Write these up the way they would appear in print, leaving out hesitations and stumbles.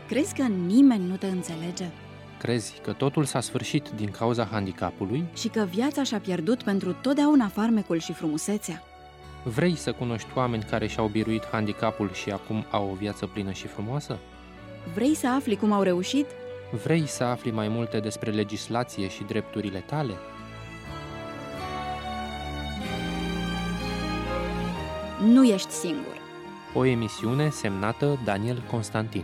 Crezi că nimeni nu te înțelege? Crezi că totul s-a sfârșit din cauza handicapului? Și că viața și-a pierdut pentru totdeauna farmecul și frumusețea? Vrei să cunoști oameni care și-au biruit handicapul și acum au o viață plină și frumoasă? Vrei să afli cum au reușit? Vrei să afli mai multe despre legislație și drepturile tale? Nu ești singur. O emisiune semnată Daniel Constantin.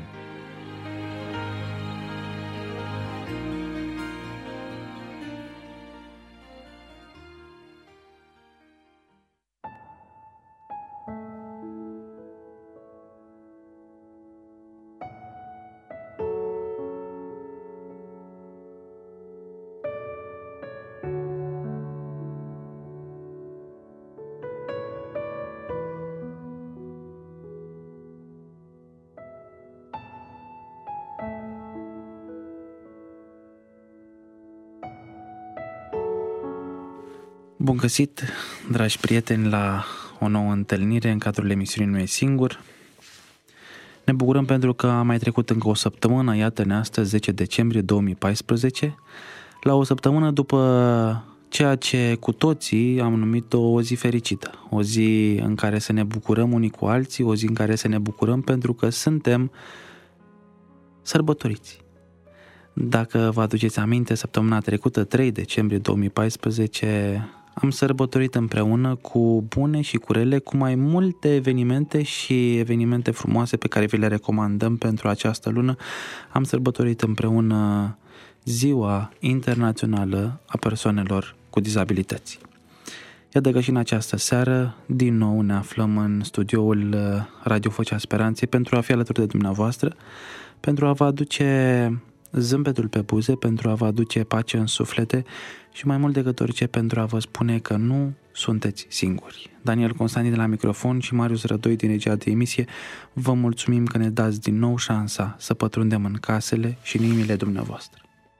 Bun găsit, dragi prieteni, la o nouă întâlnire în cadrul emisiunii Nu e singur. Ne bucurăm pentru că a mai trecut încă o săptămână, iată-ne astăzi, 10 decembrie 2014, la o săptămână după ceea ce cu toții am numit o zi fericită, o zi în care să ne bucurăm unii cu alții, o zi în care să ne bucurăm pentru că suntem sărbătoriți. Dacă vă aduceți aminte, săptămâna trecută, 3 decembrie 2014, am sărbătorit împreună cu bune și cu rele, cu mai multe evenimente și evenimente frumoase pe care vi le recomandăm pentru această lună. Am sărbătorit împreună Ziua Internațională a Persoanelor cu Dizabilități. Iată că și în această seară, din nou, ne aflăm în studioul Radio Vocea Speranței pentru a fi alături de dumneavoastră, pentru a vă aduce zâmbetul pe buze, pentru a vă aduce pace în suflete și mai mult decât orice pentru a vă spune că nu sunteți singuri. Daniel Constantin de la microfon și Marius Rădoi din regia de emisie, vă mulțumim că ne dați din nou șansa să pătrundem în casele și în inimile dumneavoastră.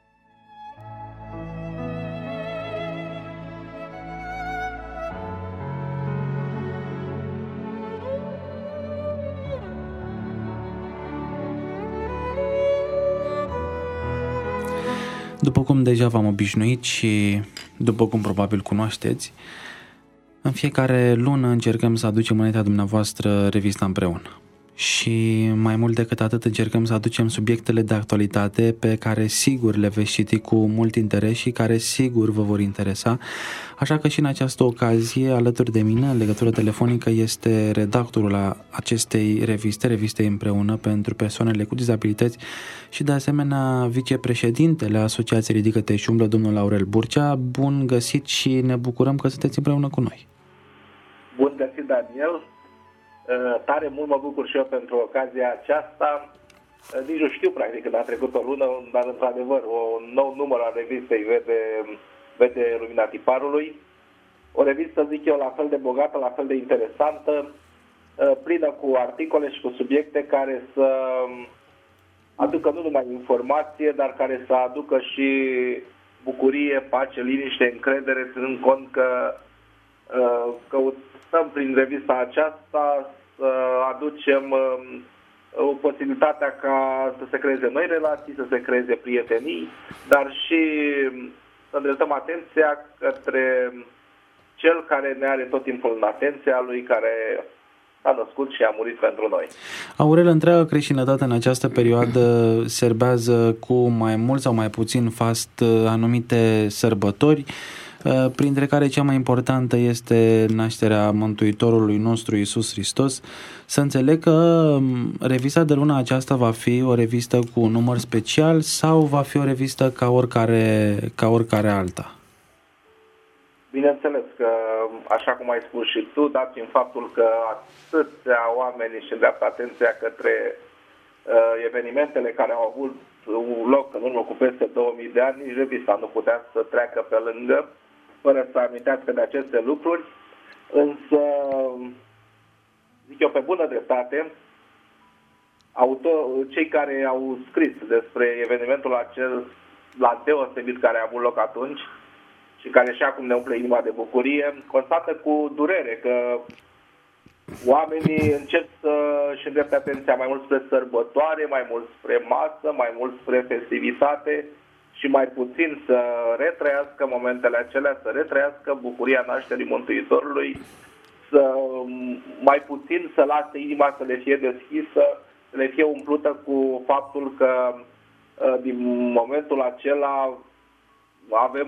După cum deja v-am obișnuit și după cum probabil cunoașteți, în fiecare lună încercăm să aducem înaintea dumneavoastră revista împreună. Și mai mult decât atât încercăm să aducem subiectele de actualitate pe care sigur le veți citi cu mult interes și care sigur vă vor interesa. Așa că și în această ocazie, alături de mine, în legătură telefonică, este redactorul acestei revistei împreună pentru persoanele cu dizabilități și de asemenea vicepreședintele Asociației Ridică-te și umblă, domnul Aurel Burcea. Bun găsit și ne bucurăm că sunteți împreună cu noi. Bun găsit, Daniel. Tare mult mă bucur și eu pentru ocazia aceasta. Nici nu știu practic când a trecut o lună, dar într-adevăr un nou număr al revistei vede lumina tiparului. O revistă, zic eu, la fel de bogată, la fel de interesantă, plină cu articole și cu subiecte care să aducă nu numai informație, dar care să aducă și bucurie, pace, liniște, încredere, ținând cont că căutăm prin revista aceasta să aducem posibilitatea ca să se creeze noi relații, să se creeze prietenii, dar și să îndreptăm atenția către cel care ne are tot timpul în atenția lui, care s-a născut și a murit pentru noi. Aurel, întreaga creștinătate în această perioadă serbează cu mai mult sau mai puțin fast anumite sărbători, printre care cea mai importantă este nașterea Mântuitorului nostru Iisus Hristos. Să înțeleg că revista de luna aceasta va fi o revistă cu un număr special sau va fi o revistă ca oricare alta? Bineînțeles că, așa cum ai spus și tu, dat fiind faptul că atâția oameni își îndreaptă atenția către evenimentele care au avut loc în urmă cu peste 2000 de ani, nici revista nu putea să treacă pe lângă fără să amintească de aceste lucruri, însă, zic eu, pe bună dreptate, cei care au scris despre evenimentul acel la deosebit care a avut loc atunci și care și acum ne umple inima de bucurie, constată cu durere că Oamenii încep să-și îndrepte atenția mai mult spre sărbătoare, mai mult spre masă, mai mult spre festivitate și mai puțin să retrăiască momentele acelea, să retrăiască bucuria nașterii Mântuitorului, mai puțin să lase inima să le fie deschisă, să le fie umplută cu faptul că din momentul acela avem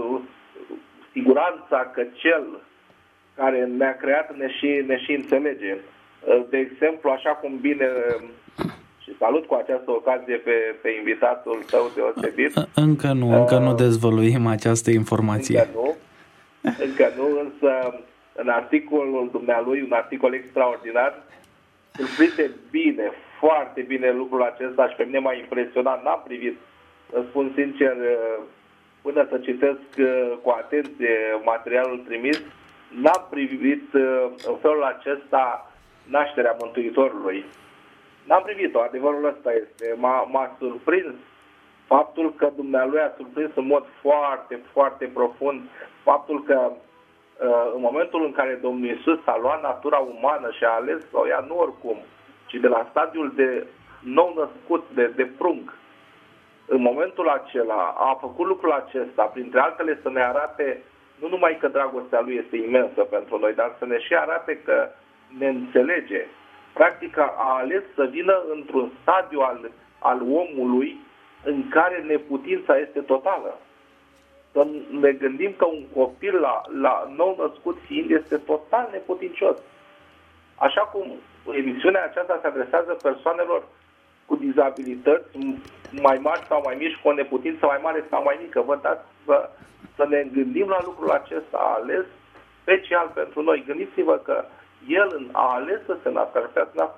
siguranța că Cel care ne-a creat ne și înțelege. De exemplu, așa cum bine, și salut cu această ocazie pe invitatul tău deosebit. Încă nu dezvăluim această informație. Încă nu, însă în articolul dumnealui, un articol extraordinar, surprinde bine, foarte bine lucrul acesta și pe mine m-a impresionat. N-am privit, spun sincer, până să citesc cu atenție materialul trimis, n-am privit în felul acesta nașterea Mântuitorului. N-am privit-o, adevărul ăsta este. M-a surprins faptul că dumnealui a surprins în mod foarte, foarte profund faptul că în momentul în care Domnul Iisus a luat natura umană și a ales să o ia nu oricum, ci de la stadiul de nou născut, de prunc, în momentul acela a făcut lucrul acesta, printre altele să ne arate nu numai că dragostea lui este imensă pentru noi, dar să ne și arate că ne înțelege. Practic a ales să vină într-un stadiu al omului în care neputința este totală. Să ne gândim că un copil la nou născut fiind este total neputincios. Așa cum emisiunea aceasta se adresează persoanelor cu dizabilități mai mari sau mai mici, cu o neputință mai mare sau mai mică. Vă dați să ne gândim la lucrul acesta, a ales special pentru noi. Gândiți-vă că El a ales să se nască,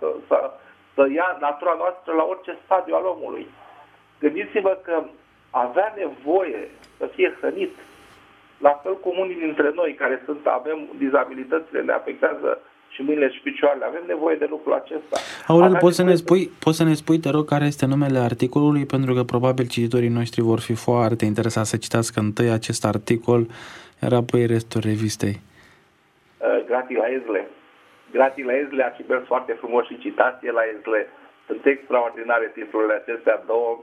să ia natura noastră la orice stadiu al omului. Gândiți-vă că avea nevoie să fie hrănit. La fel cum unii dintre noi care avem dizabilitățile, ne afectează și mâinile și picioarele. Avem nevoie de lucrul acesta. Aurel, poți să ne spui, te rog, care este numele articolului? Pentru că probabil cititorii noștri vor fi foarte interesați să citească întâi acest articol, iar apoi restul revistei. Gratii la Ezle. Gratii la Ezle, arhipel foarte frumos și citație la Ezle. Sunt extraordinare titlurile acestea două.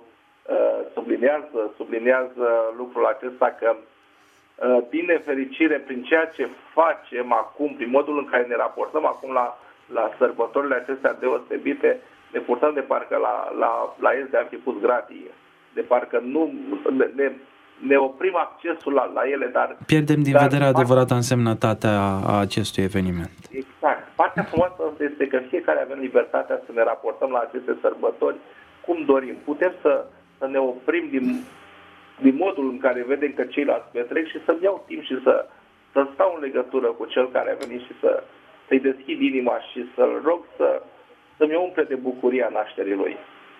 Subliniază lucrul acesta că din nefericire, prin ceea ce facem acum, prin modul în care ne raportăm acum la sărbătorile acestea deosebite, ne purtăm de parcă la Ezle am fi pus gratii. De parcă nu ne oprim accesul la ele, dar... Pierdem din vedere adevărata însemnătatea a acestui eveniment. Exact. Partea frumoasă este că fiecare avem libertatea să ne raportăm la aceste sărbători cum dorim. Putem să ne oprim din modul în care vedem că ceilalți petrec și să-mi iau timp și să stau în legătură cu cel care a venit și să-i deschid inima și să-l rog să-mi umple de bucuria nașterii lui.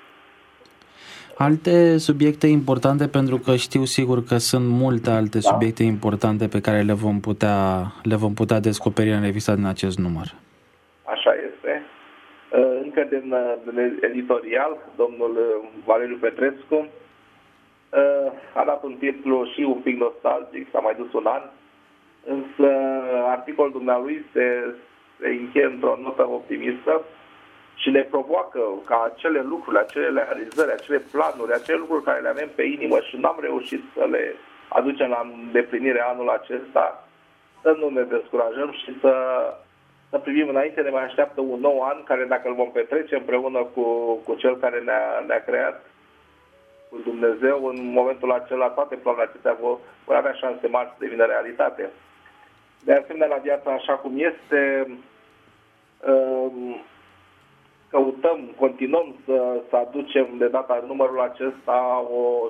Alte subiecte importante, pentru că știu sigur că sunt multe alte subiecte importante pe care le vom putea descoperi în revista din acest număr. Așa este. Încă din editorial, domnul Valeriu Petrescu a dat un titlu și un pic nostalgic, s-a mai dus un an, însă articolul dumnealui se încheie într-o notă optimistă și ne provoacă ca acele lucruri, acele realizări, acele planuri, acele lucruri care le avem pe inimă și n-am reușit să le aducem la îndeplinire anul acesta, să nu ne descurajăm și să privim înainte. Ne mai așteaptă un nou an care, dacă îl vom petrece împreună cu Cel care ne-a creat, cu Dumnezeu, în momentul acela toate planurile acestea vor avea șanse mari să devină realitate. De asemenea, la viața așa cum este, continuăm să aducem de data numărul acesta o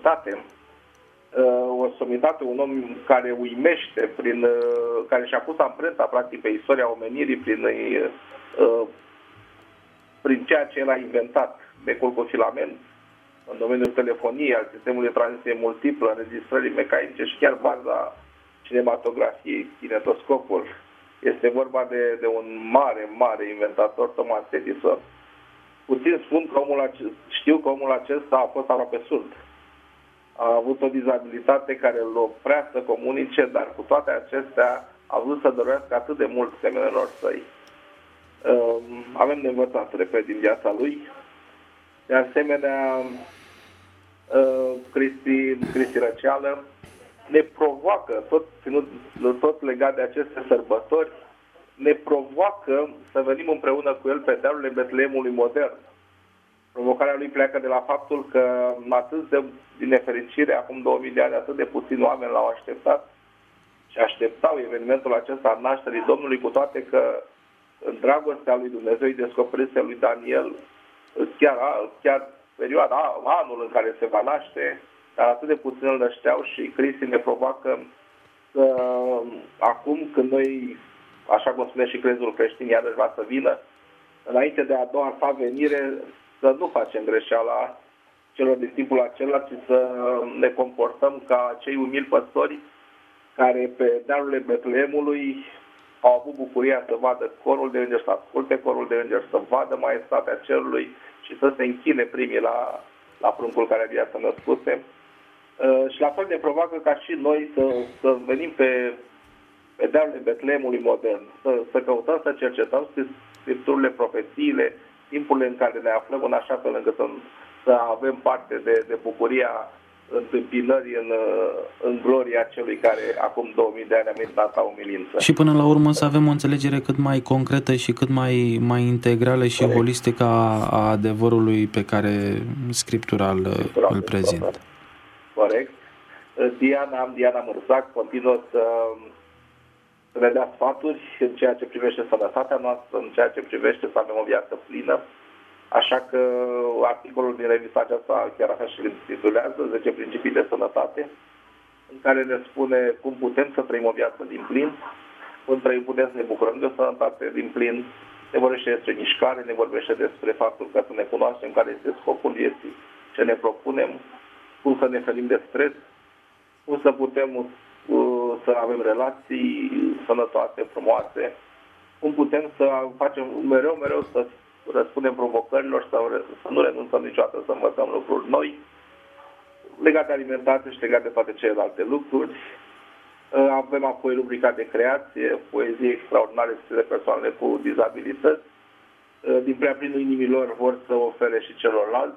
somitate, un om care uimește, care și-a pus amprenta practic pe istoria omenirii prin ceea ce el a inventat, becul cu filament, în domeniul telefoniei, al sistemului de transmisie multiplă, înregistrării mecanice și chiar baza cinematografiei, kinetoscopul. Este vorba de un mare inventor, Thomas Edison. Puțin spun că știu că omul acesta a fost aproape surd. A avut o dizabilitate care îl oprea să comunice, dar cu toate acestea a vrut să dorească atât de mult semenilor săi. avem de învățat, repet, din viața lui. De asemenea, Cristi Răceală ne provoacă, tot legat de aceste sărbători, ne provoacă să venim împreună cu el pe dealurile Betleemului modern. Provocarea lui pleacă de la faptul că din nefericire, acum 2000 de ani, atât de puțini oameni l-au așteptat și așteptau evenimentul acesta al nașterii Domnului, cu toate că în dragostea lui Dumnezeu îi descoperise lui Daniel chiar perioada, anul în care se va naște, dar atât de puțin îl nășteau și Cristi ne provoacă că acum când noi, așa cum spune și crezul creștin, iarăși va să vină, înainte de a doua sa venire, să nu facem greșeala celor din timpul acela, ci să ne comportăm ca cei umili păstori care pe dealurile Betleemului au avut bucuria să vadă corul de îngeri, să asculte corul de îngeri, să vadă maestatea cerului și să se închine primii la pruncul care abia se născuse. Și la fel ne provoacă ca și noi să venim pe dealurile Betleemului modern, să căutăm, să cercetăm scripturile, profețiile, timpurile în care ne aflăm, în așa fel încât să avem parte de bucuria întâmpinării în gloria celui care acum 2000 de ani a venit data umilință. Și până la urmă să avem o înțelegere cât mai concretă și cât mai integrală și holistică a adevărului pe care Scriptura îl prezintă. Corect. Diana Mărzac continuă să ne dea sfaturi în ceea ce privește sănătatea noastră, în ceea ce privește să avem o viață plină. Așa că articolul din revista aceasta chiar așa și îl titulează 10 principii de sănătate, în care ne spune cum putem să trăim o viață din plin, cum putem să ne bucurăm de o sănătate din plin, ne vorbește despre mișcare, ne vorbește despre faptul că să ne cunoaștem care este scopul vieții, ce ne propunem, cum să ne ferim de stres, cum să putem să avem relații sănătoase, frumoase, cum putem să facem mereu să răspundem provocărilor, să nu renunțăm niciodată să învățăm lucruri noi, legate de alimentație și legate de toate celelalte lucruri. Avem apoi rubrica de creație, poezie extraordinare de persoanele cu dizabilități. Din prea plinul inimilor vor să ofere și celorlalți.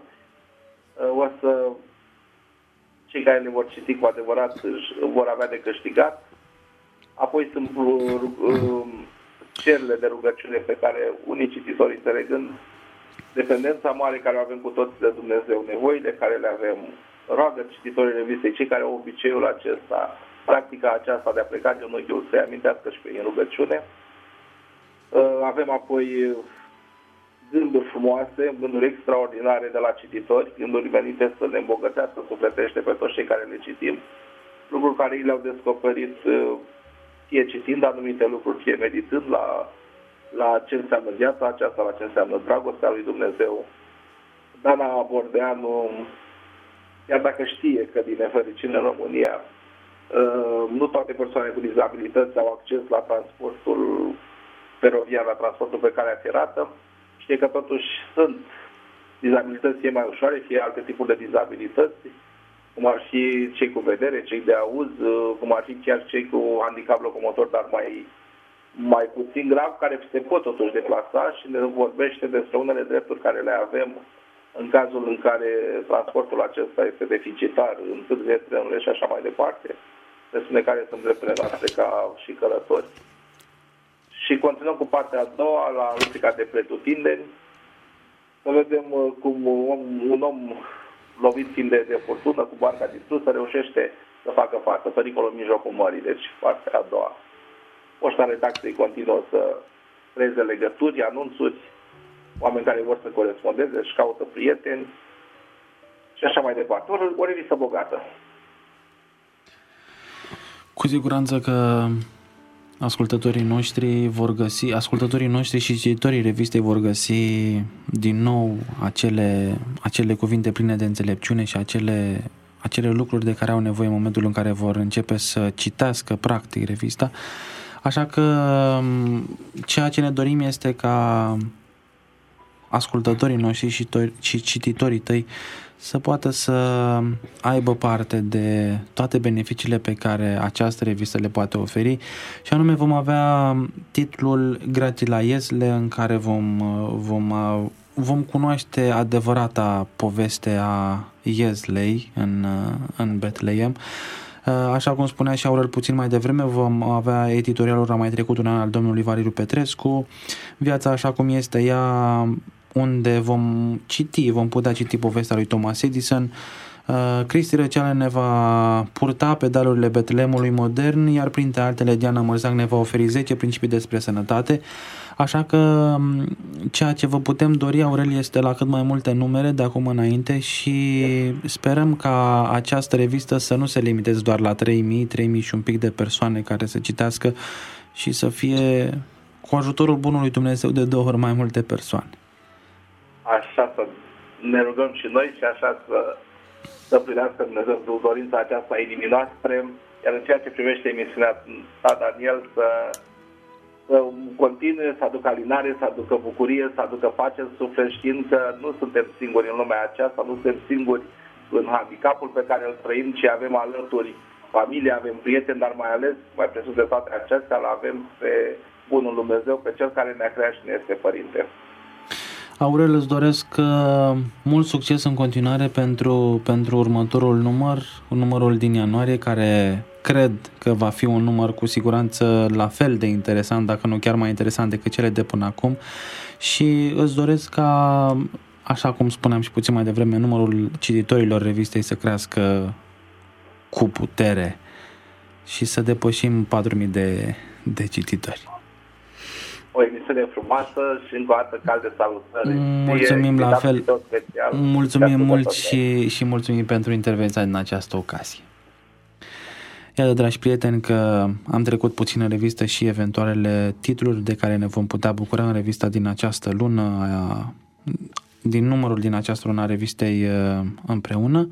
Cei care ne vor citi cu adevărat vor avea de câștigat. Apoi sunt cererile de rugăciune pe care unii cititori înțelegând dependența mare care o avem cu toți de Dumnezeu, nevoile care le avem, roagă cititorii revistei, cei care au obiceiul acesta, practica aceasta de a pleca genunchiul să-i amintească și pe ei în rugăciune. Avem apoi gânduri frumoase, gânduri extraordinare de la cititori, gânduri venite să ne îmbogățească sufletește pe toți cei care le citim, lucruri care ei le-au descoperit fie citind anumite lucruri, fie meditând la ce înseamnă viața aceasta, la ce înseamnă dragostea lui Dumnezeu. Dana Bordeanu, chiar dacă știe că din nefericire în România nu toate persoanele cu dizabilități au acces la transportul feroviar, la transportul pe calea ferată, știe că totuși sunt dizabilități fie mai ușoare, fie alte tipuri de dizabilități, cum ar fi cei cu vedere, cei de auz, cum ar fi chiar cei cu handicap locomotor, dar mai puțin grav, care se pot totuși deplasa și ne vorbește despre unele drepturi care le avem în cazul în care transportul acesta este deficitar, întârzie trenurile și așa mai departe. Ne spune care sunt drepturile noastre ca și călători. Și continuăm cu partea a doua, la rubrica de pretutindeni, să vedem cum un om lovit fiind de furtună, cu barca distrusă, reușește să facă față, pericolul în mijlocul mării, deci partea a doua. Poșta redacției continuă să creeze legături, anunțuri, oameni care vor să corespondeze, își caută prieteni și așa mai departe. O revistă bogată. Cu siguranță că ascultătorii noștri și cititorii revistei vor găsi din nou acele cuvinte pline de înțelepciune și acele lucruri de care au nevoie în momentul în care vor începe să citească practic revista. Așa că ceea ce ne dorim este ca ascultătorii noștri și cititorii tăi să poată să aibă parte de toate beneficiile pe care această revistă le poate oferi, și anume vom avea titlul Gratii la Iezle, în care vom cunoaște adevărata poveste a Iezlei în Betleem. Așa cum spunea și Aurel puțin mai devreme, vom avea editorialul A mai trecut un an al domnului Valeriu Petrescu, viața așa cum este ea, unde vom putea citi povestea lui Thomas Edison. Cristi Răceală ne va purta pe dalurile Betleemului modern, iar printre altele Diana Mărzac ne va oferi 10 principii despre sănătate. Așa că ceea ce vă putem dori, Aurel, este la cât mai multe numere de acum înainte și sperăm ca această revistă să nu se limiteze doar la 3.000 și un pic de persoane care să citească, și să fie, cu ajutorul bunului Dumnezeu, de 2 ori mai multe persoane. Așa să ne rugăm și noi și așa să plinească Dumnezeu dorința aceasta a inimii noastre, iar în ceea ce privește emisiunea ta, Daniel, să continue, să aducă alinare, să aducă bucurie, să aducă pace în suflet, știind că nu suntem singuri în lumea aceasta, nu suntem singuri în handicapul pe care îl trăim, ci avem alături familie, avem prieteni, dar mai ales, mai presus de toate acestea, îl avem pe Bunul Dumnezeu, pe Cel care ne-a creat și ne este Părinte. Aurel, îți doresc mult succes în continuare pentru următorul numărul din ianuarie, care cred că va fi un număr cu siguranță la fel de interesant, dacă nu chiar mai interesant decât cele de până acum, și îți doresc ca, așa cum spuneam și puțin mai devreme, numărul cititorilor revistei să crească cu putere și să depășim 4.000 de cititori. O emisiune frumoasă și încă o dată calde salutări. Mulțumim la fel. Mulțumim mult și mulțumim pentru intervenția din această ocazie. Iată, dragi prieteni, că am trecut puțin în revistă și eventualele titluri de care ne vom putea bucura în revista din această lună, din numărul din această lună a revistei Împreună.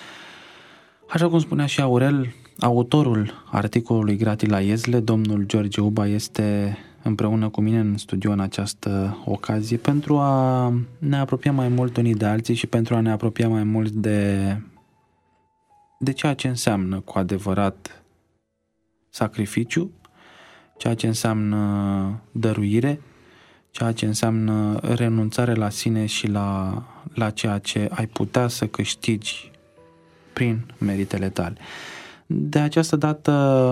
Așa cum spunea și Aurel, autorul articolului Gratii la Iezle, domnul George Uba, este împreună cu mine în studio în această ocazie pentru a ne apropia mai mult unii de alții și pentru a ne apropia mai mult de ceea ce înseamnă cu adevărat sacrificiu, ceea ce înseamnă dăruire, ceea ce înseamnă renunțare la sine și la ceea ce ai putea să câștigi prin meritele tale. De această dată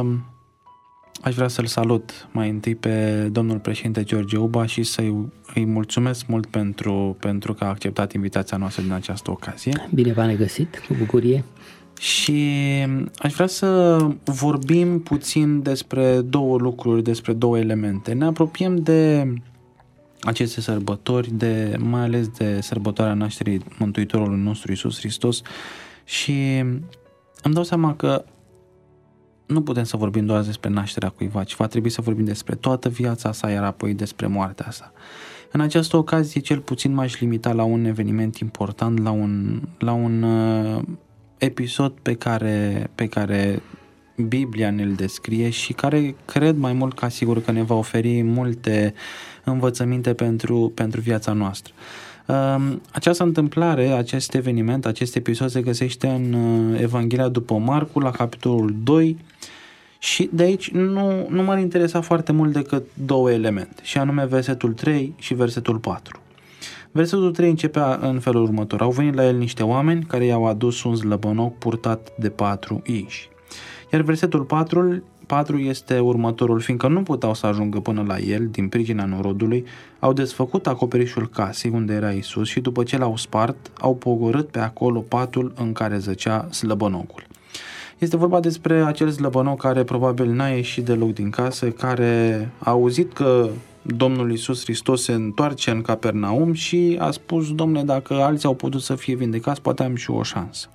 aș vrea să-l salut mai întâi pe domnul președinte George Uba și îi mulțumesc mult pentru că a acceptat invitația noastră din această ocazie. Bine v-am regăsit, cu bucurie. Și aș vrea să vorbim puțin despre 2 lucruri, despre 2 elemente. Ne apropiem de aceste sărbători, mai ales de sărbătoarea nașterii Mântuitorului nostru Iisus Hristos, și îmi dau seama că nu putem să vorbim doar despre nașterea cuiva, ci va trebui să vorbim despre toată viața sa, iar apoi despre moartea sa. În această ocazie, cel puțin m-aș limita la un eveniment important, la un episod pe care Biblia ne-l descrie și care cred mai mult ca sigur că ne va oferi multe învățăminte pentru viața noastră. Această întâmplare, acest eveniment, acest episod se găsește în Evanghelia după Marcu, la capitolul 2, și de aici nu m-ar interesa foarte mult decât 2 elemente, și anume versetul 3 și versetul 4. Versetul 3 începe în felul următor: au venit la el niște oameni care i-au adus un slăbănoc purtat de 4 inși. Iar versetul 4 este următorul: fiindcă nu puteau să ajungă până la el din pricina norodului, au desfăcut acoperișul casei unde era Iisus și după ce l-au spart, au pogorât pe acolo patul în care zăcea slăbănocul. Este vorba despre acel slăbănoc care probabil n-a ieșit deloc din casă, care a auzit că Domnul Iisus Hristos se întoarce în Capernaum și a spus: Dom'le, dacă alții au putut să fie vindecați, poate am și eu o șansă.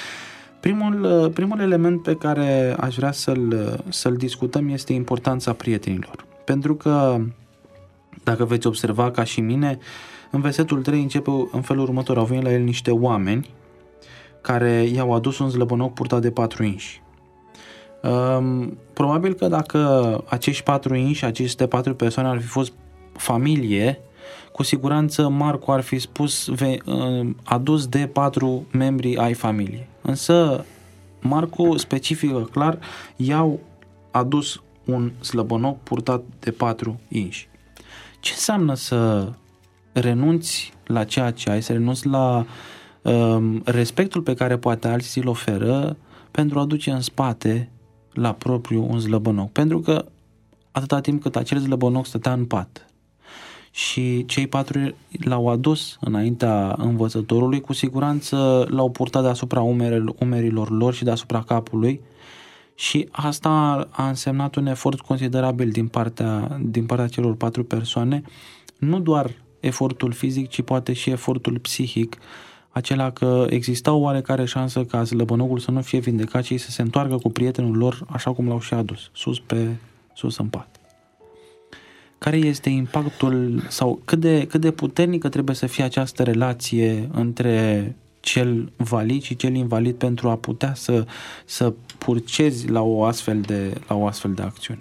Primul element pe care aș vrea să-l discutăm este importanța prietenilor. Pentru că, dacă veți observa ca și mine, în versetul 3 începe în felul următor: au venit la el niște oameni care i-au adus un slăbănoc purtat de 4 inși. Probabil că dacă acești 4 inși, aceste 4 persoane ar fi fost familie, cu siguranță Marcu ar fi spus adus de 4 membri ai familiei. Însă Marcu specifică clar, i-au adus un slăbănoc purtat de 4 inși. Ce înseamnă să renunți la ceea ce ai, să renunți la respectul pe care poate alții îl oferă pentru a duce în spate la propriu un slăbănoc? Pentru că atâta timp cât acel slăbănoc stătea în pat și cei 4 l-au adus înaintea învățătorului, cu siguranță l-au purtat deasupra umerilor lor și deasupra capului, și asta a însemnat un efort considerabil din partea celor 4 persoane, nu doar efortul fizic, ci poate și efortul psihic, acela că exista o oarecare șansă ca slăbănogul să nu fie vindecat și să se întoarcă cu prietenul lor așa cum l-au și adus, sus în pat. Care este impactul sau cât de puternică trebuie să fie această relație între cel valid și cel invalid pentru a putea să purcezi la o astfel de acțiune?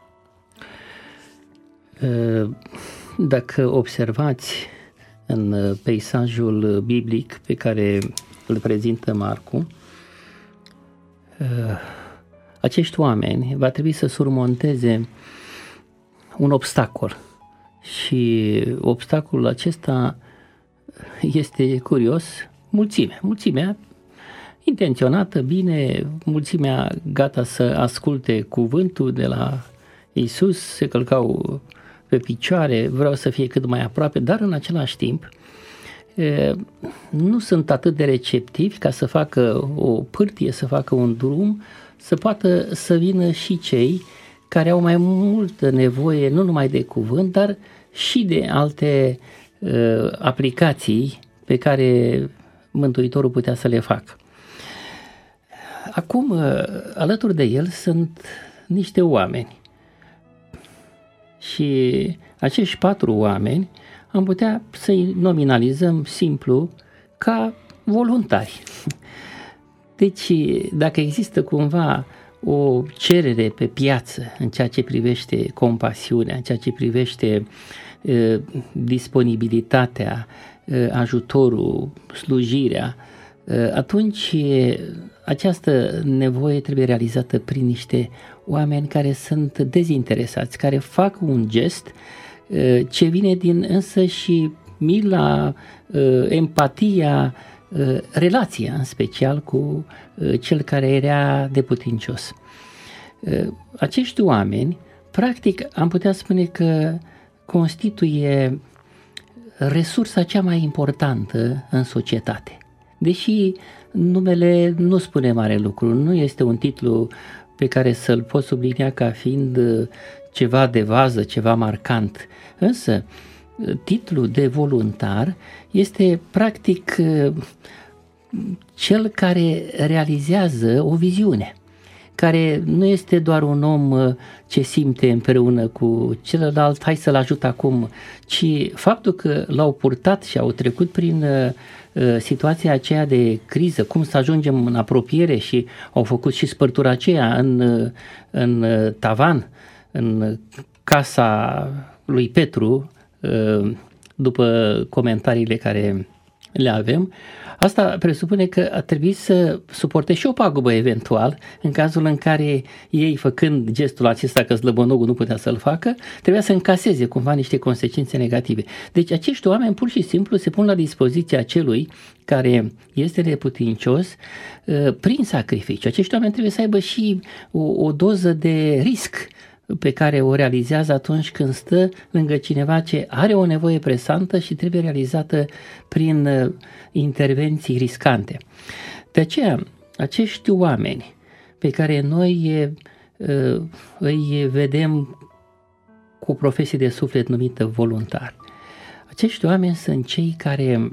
Dacă observați în peisajul biblic pe care îl prezintă Marcu, acești oameni va trebui să surmonteze un obstacol și obstacolul acesta este curios, mulțimea intenționată, bine, mulțimea gata să asculte cuvântul de la Iisus, se călcau pe picioare, vreau să fie cât mai aproape, dar în același timp nu sunt atât de receptivi ca să facă o pârtie, să facă un drum, să poată să vină și cei care au mai multă nevoie, nu numai de cuvânt, dar și de alte aplicații pe care Mântuitorul putea să le facă. Acum, alături de el sunt niște oameni și acești 4 oameni am putea să-i nominalizăm simplu ca voluntari. Deci, dacă există cumva o cerere pe piață în ceea ce privește compasiunea, în ceea ce privește disponibilitatea, ajutorul, slujirea, atunci această nevoie trebuie realizată prin niște oameni care sunt dezinteresați, care fac un gest ce vine din însăși mila, empatia, relația în special cu cel care era neputincios. Acești oameni, practic, am putea spune că constituie resursa cea mai importantă în societate. Deși numele nu spune mare lucru, nu este un titlu pe care să-l poți sublinia ca fiind ceva de vază, ceva marcant. Însă, titlul de voluntar este practic cel care realizează o viziune, care nu este doar un om ce simte împreună cu celălalt, hai să-l ajut acum, ci faptul că l-au purtat și au trecut prin situația aceea de criză, cum să ajungem în apropiere, și au făcut și spărtura aceea în tavan, în casa lui Petru, după comentariile care le avem. Asta presupune că a trebuit să suporte și o pagubă eventual, în cazul în care ei, făcând gestul acesta că slăbănogul nu putea să-l facă, trebuia să încaseze cumva niște consecințe negative. Deci acești oameni pur și simplu se pun la dispoziția celui care este neputincios prin sacrificiu. Acești oameni trebuie să aibă și o doză de risc pe care o realizează atunci când stă lângă cineva ce are o nevoie presantă și trebuie realizată prin intervenții riscante. De aceea, acești oameni pe care noi îi vedem cu o profesie de suflet numită voluntari, acești oameni sunt cei care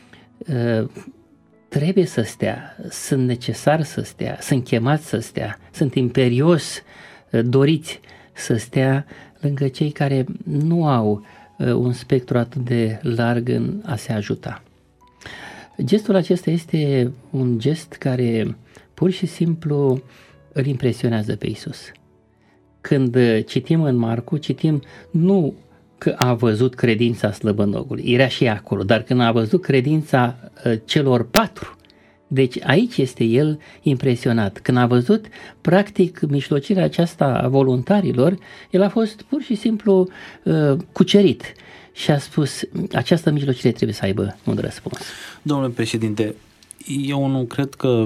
trebuie să stea, sunt necesari să stea, sunt chemați să stea, sunt imperios doriți să stea lângă cei care nu au un spectru atât de larg în a se ajuta. Gestul acesta este un gest care pur și simplu îl impresionează pe Iisus. Când citim în Marcu, citim nu că a văzut credința slăbănogului, era și acolo, dar când a văzut credința celor 4, deci aici este el impresionat. Când a văzut practic mijlocirea aceasta a voluntarilor, el a fost pur și simplu cucerit și a spus, această mijlocire trebuie să aibă un răspuns. Domnule președinte, eu nu cred că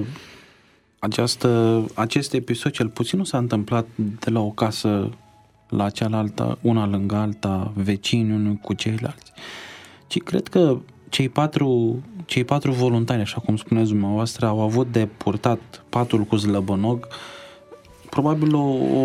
acest episod cel puțin nu s-a întâmplat de la o casă la cealaltă, una lângă alta, vecini unul cu ceilalți, ci cred că cei patru voluntari, așa cum spuneți dumneavoastră, au avut de purtat patul cu slăbănog probabil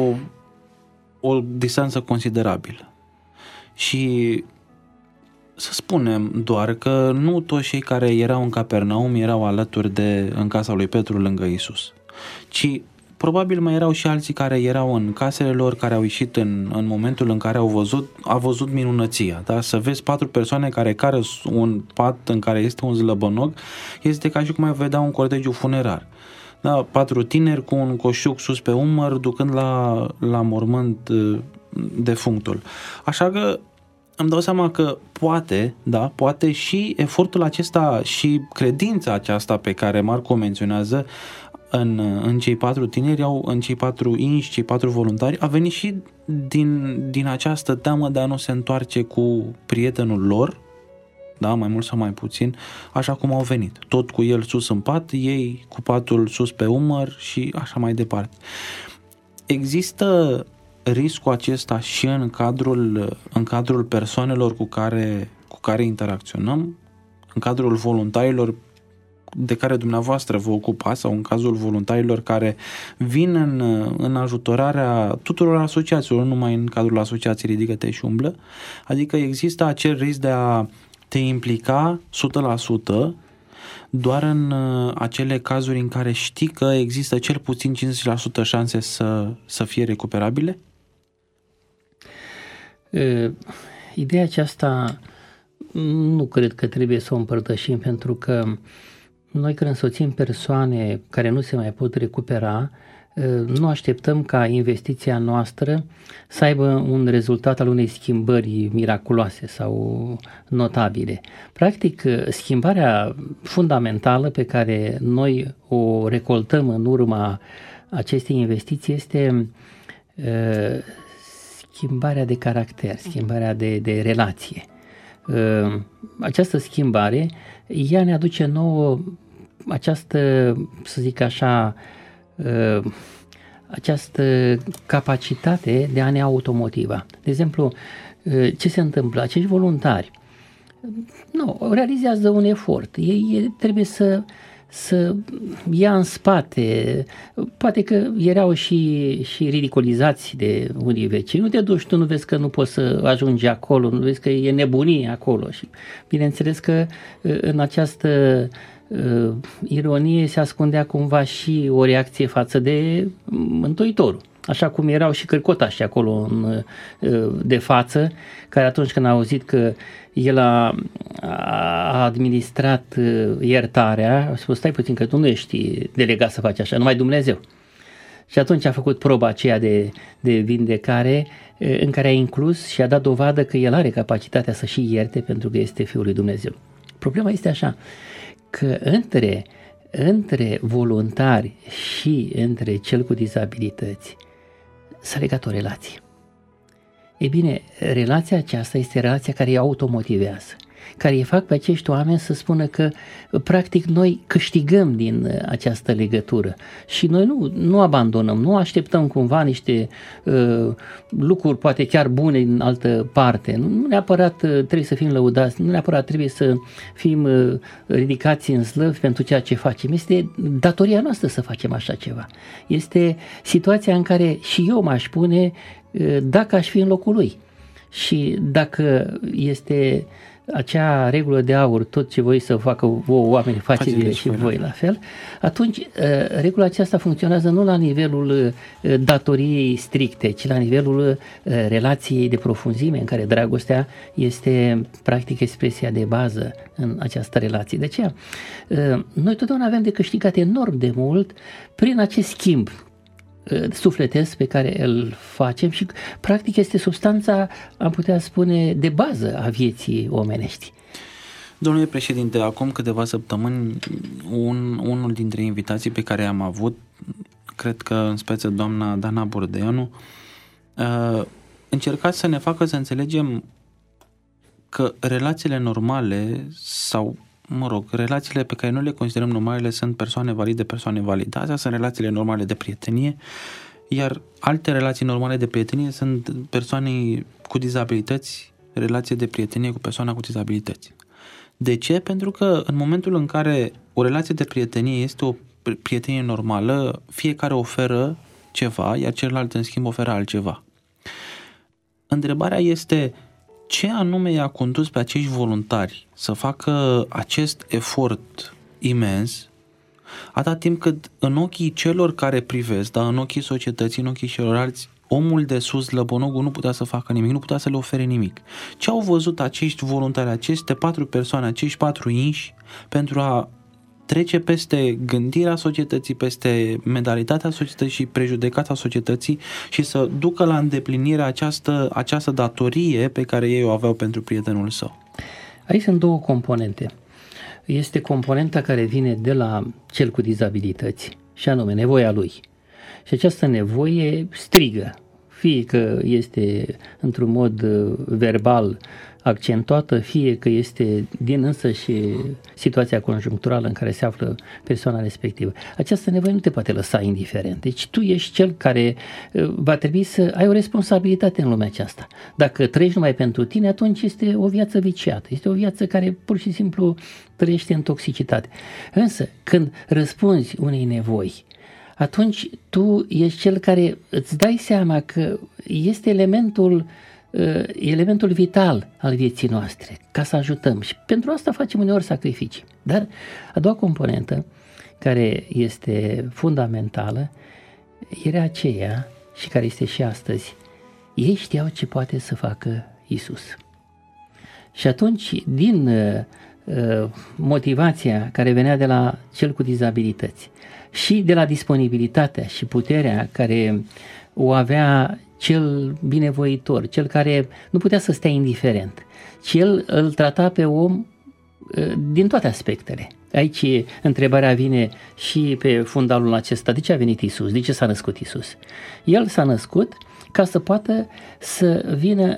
o distanță considerabilă. Și să spunem doar că nu toți cei care erau în Capernaum erau alături în casa lui Petru lângă Iisus, ci probabil mai erau și alții care erau în casele lor, care au ieșit în momentul în care a văzut minunăția. Da? Să vezi 4 persoane care cară un pat în care este un slăbănog, este ca și cum ai vedea un cortegiu funerar. Da? 4 tineri cu un coșuc sus pe umăr, ducând la mormânt defunctul. Așa că îmi dau seama că poate și efortul acesta și credința aceasta pe care Marco menționează în cei 4 tineri, în cei 4 inși, cei 4 voluntari, a venit și din această teamă de a nu se întoarce cu prietenul lor, da, mai mult sau mai puțin, așa cum au venit. Tot cu el sus în pat, ei cu patul sus pe umăr și așa mai departe. Există riscul acesta și în cadrul persoanelor cu care interacționăm, în cadrul voluntarilor de care dumneavoastră vă ocupați sau în cazul voluntarilor care vin în ajutorarea tuturor asociațiilor, nu numai în cadrul asociației Ridică-te și umblă, adică există acel risc de a te implica 100% doar în acele cazuri în care știi că există cel puțin 50% șanse să fie recuperabile? Ideea aceasta nu cred că trebuie să o împărtășim, pentru că noi când însoțim persoane care nu se mai pot recupera, nu așteptăm ca investiția noastră să aibă un rezultat al unei schimbări miraculoase sau notabile. Practic, schimbarea fundamentală pe care noi o recoltăm în urma acestei investiții este schimbarea de caracter, schimbarea de relație. Această schimbare, ea ne aduce nouă această, să zic așa, această capacitate de a ne automotiva. De exemplu, ce se întâmplă? Acești voluntari realizează un efort. Ei trebuie să ia în spate, poate că erau și ridiculizați de unii vecini. Nu te duci, tu nu vezi că nu poți să ajungi acolo, nu vezi că e nebunie acolo. Și bineînțeles că în această ironie se ascundea cumva și o reacție față de Mântuitorul. Așa cum erau și cărcotași acolo de față, care atunci când au auzit că el a administrat iertarea, au spus, stai puțin că tu nu ești delegat să faci așa, numai Dumnezeu. Și atunci a făcut proba aceea de vindecare, în care a inclus și a dat dovadă că el are capacitatea să și ierte, pentru că este Fiul lui Dumnezeu. Problema este așa, că între voluntari și între cel cu dizabilități s-a legat o relație. E bine, relația aceasta este relația care îi automotivează, care îi fac pe acești oameni să spună că practic noi câștigăm din această legătură și noi nu abandonăm, nu așteptăm cumva niște lucruri poate chiar bune din altă parte. Nu neapărat trebuie să fim lăudați, nu neapărat trebuie să fim ridicați în slăvi pentru ceea ce facem. Este datoria noastră să facem așa ceva. Este situația în care și eu m-aș pune dacă aș fi în locul lui. Și dacă este acea regulă de aur, tot ce voi să facă voi oameni, faceți și voi la fel, atunci regula aceasta funcționează nu la nivelul datoriei stricte, ci la nivelul relației de profunzime, în care dragostea este practic expresia de bază în această relație. De aceea, noi totdeauna avem de câștigat enorm de mult prin acest schimb sufletesc pe care îl facem și practic este substanța, am putea spune, de bază a vieții omenești. Domnule președinte, acum câteva săptămâni unul dintre invitații pe care am avut, cred că în speță doamna Dana Burdeanu, încerca să ne facă să înțelegem că relațiile normale sau, relațiile pe care noi le considerăm normale sunt persoane valide. Astea sunt relațiile normale de prietenie, iar alte relații normale de prietenie sunt persoane cu dizabilități, relație de prietenie cu persoana cu dizabilități. De ce? Pentru că în momentul în care o relație de prietenie este o prietenie normală, fiecare oferă ceva, iar celălalt în schimb oferă altceva. Întrebarea este ce anume i-a condus pe acești voluntari să facă acest efort imens, atâta timp cât în ochii celor care privesc, dar în ochii societății, în ochii celorlalți, omul de sus, lăbonogul, nu putea să facă nimic, nu putea să le ofere nimic. Ce au văzut acești voluntari, aceste 4 persoane, acești 4 inși, pentru a trece peste gândirea societății, peste mentalitatea societății și prejudecata societății și să ducă la îndeplinire această datorie pe care ei o aveau pentru prietenul său? Aici sunt 2 componente. Este componenta care vine de la cel cu dizabilități, și anume nevoia lui. Și această nevoie strigă, fie că este într-un mod verbal accentuată, fie că este din însăși situația conjuncturală în care se află persoana respectivă. Această nevoie nu te poate lăsa indiferent. Deci tu ești cel care va trebui să ai o responsabilitate în lumea aceasta. Dacă trăiești numai pentru tine, atunci este o viață viciată. Este o viață care pur și simplu trăiește în toxicitate. Însă, când răspunzi unei nevoi, atunci tu ești cel care îți dai seama că este elementul vital al vieții noastre, ca să ajutăm. Și pentru asta facem uneori sacrificii. Dar a doua componentă, care este fundamentală, era aceea și care este și astăzi. Ei știau ce poate să facă Iisus. Și atunci, din motivația care venea de la cel cu dizabilități și de la disponibilitatea și puterea care o avea cel binevoitor, cel care nu putea să stea indiferent, ci el îl trata pe om din toate aspectele. Aici întrebarea vine și pe fundalul acesta. De ce a venit Iisus? De ce s-a născut Iisus? El s-a născut ca să poată să vină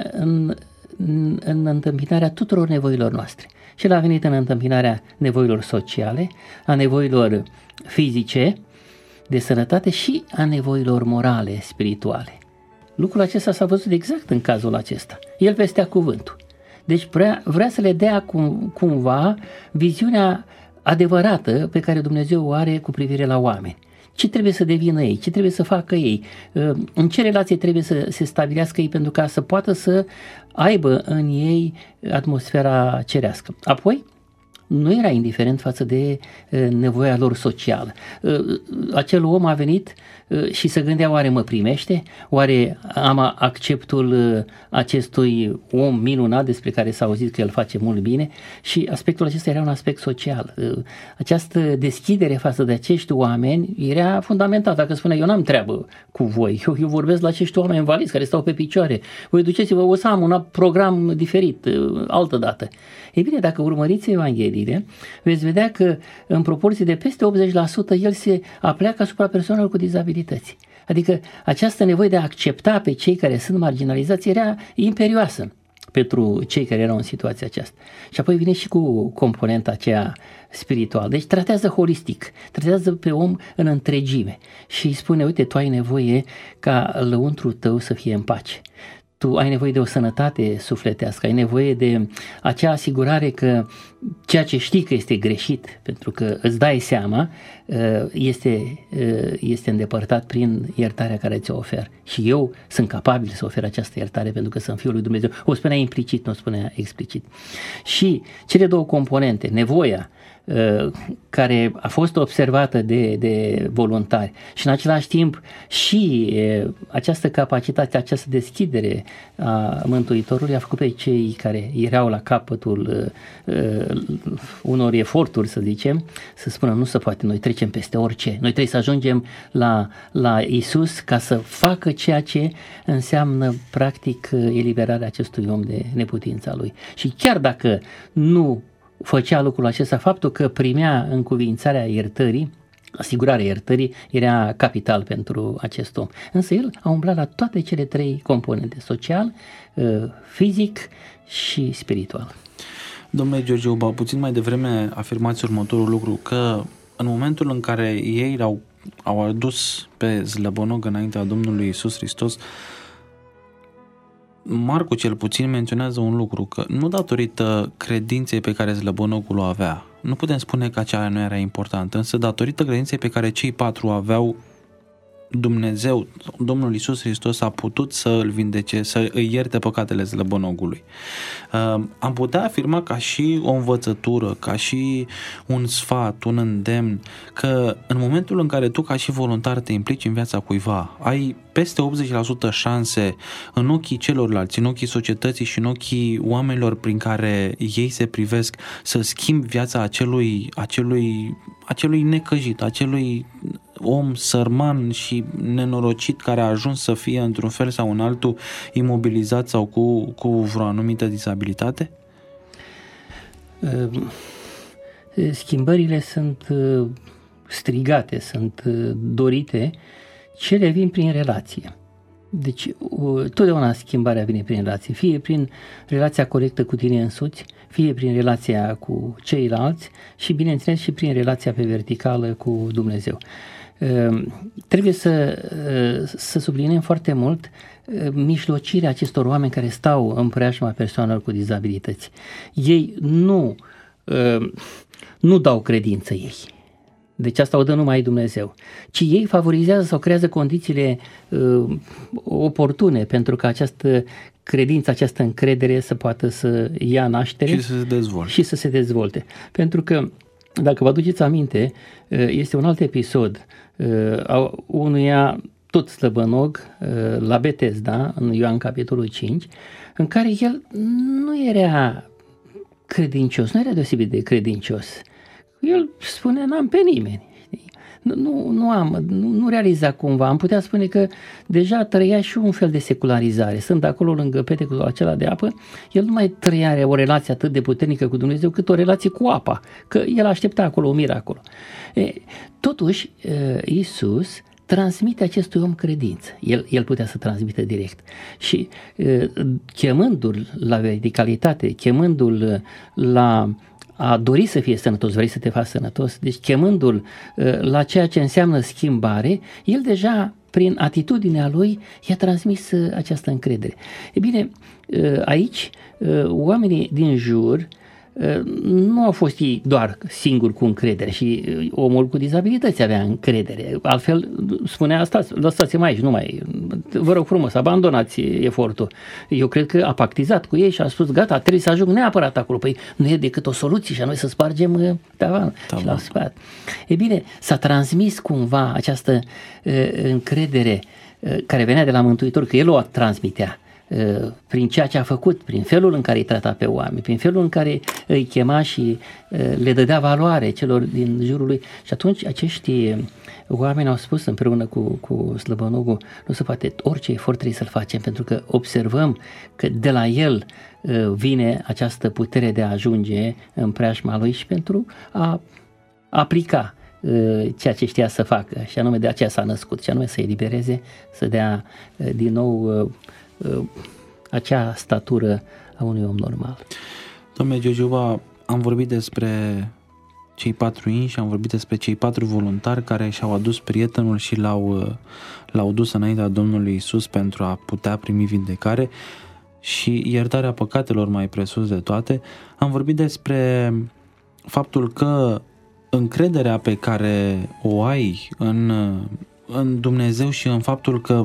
în întâmpinarea tuturor nevoilor noastre. Și el a venit în întâmpinarea nevoilor sociale, a nevoilor fizice, de sănătate și a nevoilor morale, spirituale. Lucrul acesta s-a văzut exact în cazul acesta. El vestea cuvântul. Deci vrea să le dea cumva viziunea adevărată pe care Dumnezeu o are cu privire la oameni. Ce trebuie să devină ei, ce trebuie să facă ei, în ce relație trebuie să se stabilească ei pentru ca să poată să aibă în ei atmosfera cerească. Apoi, nu era indiferent față de nevoia lor socială. Acel om a venit și se gândea, oare mă primește? Oare am acceptul acestui om minunat despre care s-a auzit că el face mult bine? Și aspectul acesta era un aspect social. Această deschidere față de acești oameni era fundamentală. Dacă spunea, eu n-am treabă cu voi, eu vorbesc la acești oameni valizi care stau pe picioare, voi duceți-vă, o să am un program diferit altă dată. Ei bine, dacă urmăriți Evangheliile, veți vedea că în proporție de peste 80% el se apleacă asupra persoanelor cu dizabilități. Adică această nevoie de a accepta pe cei care sunt marginalizați era imperioasă pentru cei care erau în situația aceasta. Și apoi vine și cu componenta aceea spirituală. Deci tratează holistic, tratează pe om în întregime și îi spune, uite, tu ai nevoie ca lăuntrul tău să fie în pace. Tu ai nevoie de o sănătate sufletească, ai nevoie de acea asigurare că ceea ce știi că este greșit, pentru că îți dai seama, este îndepărtat prin iertarea care ți-o ofer. Și eu sunt capabil să ofer această iertare pentru că sunt Fiul lui Dumnezeu. O spunea implicit, nu o spunea explicit. Și cele 2 componente, nevoia care a fost observată de voluntari și în același timp și această capacitate, această deschidere a Mântuitorului a făcut pe cei care erau la capătul unor eforturi, să zicem, să spună nu se poate, noi trecem peste orice, noi trebuie să ajungem la Iisus ca să facă ceea ce înseamnă practic eliberarea acestui om de neputința lui. Și chiar dacă nu făcea lucrul acesta, faptul că primea încuvințarea iertării, asigurarea iertării, era capital pentru acest om. Însă el a umblat la toate cele trei componente, social, fizic și spiritual. Domnule George Uba, puțin mai devreme afirmați următorul lucru, că în momentul în care ei au adus pe slăbănog înaintea Domnului Iisus Hristos, Marcu cel puțin menționează un lucru, că nu datorită credinței pe care slăbănogul o avea, nu putem spune că aceea nu era importantă, însă datorită credinței pe care cei patru aveau, Dumnezeu, Domnul Iisus Hristos a putut să îl vindece, să îi ierte păcatele slăbănogului. Am putea afirma ca și o învățătură, ca și un sfat, un îndemn, că în momentul în care tu ca și voluntar te implici în viața cuiva, ai peste 80% șanse în ochii celorlalți, în ochii societății și în ochii oamenilor prin care ei se privesc să schimbi viața acelui necăjit, acelui om sărman și nenorocit care a ajuns să fie într-un fel sau în altul imobilizat sau cu vreo anumită disabilitate? Schimbările sunt strigate, sunt dorite, cele vin prin relație. Deci totdeauna schimbarea vine prin relație, fie prin relația corectă cu tine însuți, fie prin relația cu ceilalți și bineînțeles și prin relația pe verticală cu Dumnezeu. Trebuie să subliniem foarte mult mijlocirea acestor oameni care stau în preajma persoanelor cu dizabilități. Ei nu dau credință ei. Deci asta o dă numai Dumnezeu. Ci ei favorizează sau creează condițiile oportune pentru ca această credință, această încredere să poată să ia naștere și să se dezvolte. Pentru că, dacă vă aduceți aminte, este un alt episod unuia tot slăbănog la Betesda, în Ioan capitolul 5, în care el nu era credincios, nu era deosebit de credincios. El spune, n-am pe nimeni. Nu realiza cumva. Am putea spune că deja trăia și un fel de secularizare. Sunt acolo lângă petecul acela de apă, el nu mai trăia o relație atât de puternică cu Dumnezeu cât o relație cu apa, că el aștepta acolo un miracol. Totuși, Iisus transmite acestui om credință. El putea să transmită direct. Și chemându-l la verticalitate, chemându-l la a dori să fie sănătos, vrei să te faci sănătos, deci chemându-l la ceea ce înseamnă schimbare, el deja prin atitudinea lui i-a transmis această încredere. E bine, aici oamenii din jur nu au fost ei doar singuri cu încredere și omul cu dizabilități avea încredere. Altfel spunea, asta, lăsați-mă aici, nu mai, vă rog frumos, abandonați efortul. Eu cred că a pactizat cu ei și a spus, gata, trebuie să ajung neapărat acolo. Păi nu e decât o soluție și anume să spargem tavanul. Și l-au spart. E bine, s-a transmis cumva această încredere care venea de la Mântuitor, că el o transmitea prin ceea ce a făcut, prin felul în care îi trata pe oameni, prin felul în care îi chema și le dădea valoare celor din jurul lui. Și atunci acești oameni au spus împreună cu slăbănogul, nu se poate, orice efort trebuie să-l facem, pentru că observăm că de la el vine această putere de a ajunge în preajma lui și pentru a aplica ceea ce știa să facă, și anume de aceea s-a născut, și anume să elibereze, să dea din nou acea statură a unui om normal. Domnule George Uba, am vorbit despre cei 4 inși, am vorbit despre cei 4 voluntari care și-au adus prietenul și l-au dus înaintea Domnului Iisus pentru a putea primi vindecare și iertarea păcatelor mai presus de toate. Am vorbit despre faptul că încrederea pe care o ai în Dumnezeu și în faptul că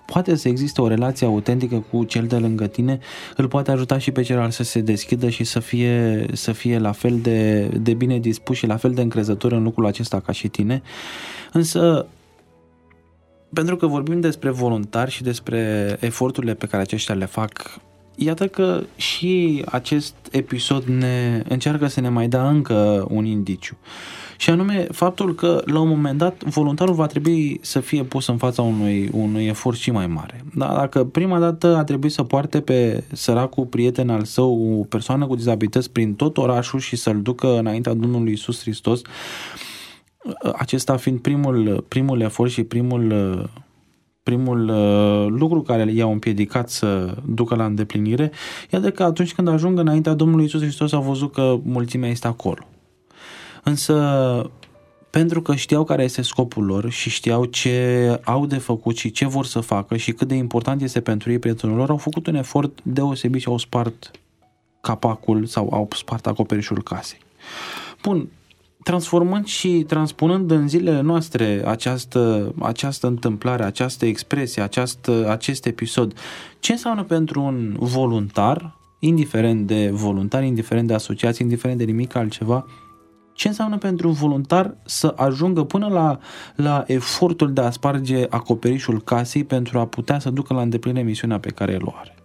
poate să existe o relație autentică cu cel de lângă tine, îl poate ajuta și pe celălalt să se deschidă și să fie la fel de bine dispus și la fel de încrezător în lucrul acesta ca și tine. Însă, pentru că vorbim despre voluntari și despre eforturile pe care aceștia le fac, iată că și acest episod ne încearcă să ne mai dea încă un indiciu. Și anume faptul că la un moment dat voluntarul va trebui să fie pus în fața unui efort și mai mare. Da, dacă prima dată a trebuit să poarte pe săracul prieten al său, o persoană cu dizabilități, prin tot orașul și să-l ducă înaintea Domnului Iisus Hristos, acesta fiind primul efort și primul lucru care i-au împiedicat să ducă la îndeplinire, iată că atunci când ajung înaintea Domnului Iisus Hristos au văzut că mulțimea este acolo. Însă, pentru că știau care este scopul lor și știau ce au de făcut și ce vor să facă și cât de important este pentru ei prietenul lor, au făcut un efort deosebit și au spart capacul sau au spart acoperișul casei. Bun, transformând și transpunând în zilele noastre această întâmplare, această expresie, acest episod, ce înseamnă pentru un voluntar, indiferent de voluntari, indiferent de asociații, indiferent de nimic altceva, ce înseamnă pentru un voluntar să ajungă până la efortul de a sparge acoperișul casei pentru a putea să ducă la îndeplinire misiunea pe care el o are?